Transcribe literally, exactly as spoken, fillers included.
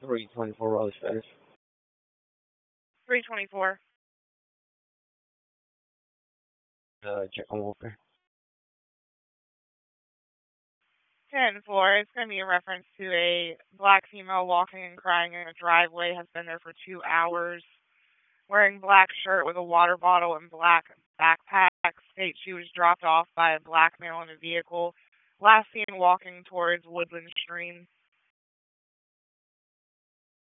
three twenty-four Raleigh Spanish. three twenty-four. Uh, check on Walker. ten four. It's going to be in reference to a black female walking and crying in a driveway, has been there for two hours, wearing black shirt with a water bottle and black backpack. States she was dropped off by a black male in a vehicle. Last seen walking towards Woodland Stream.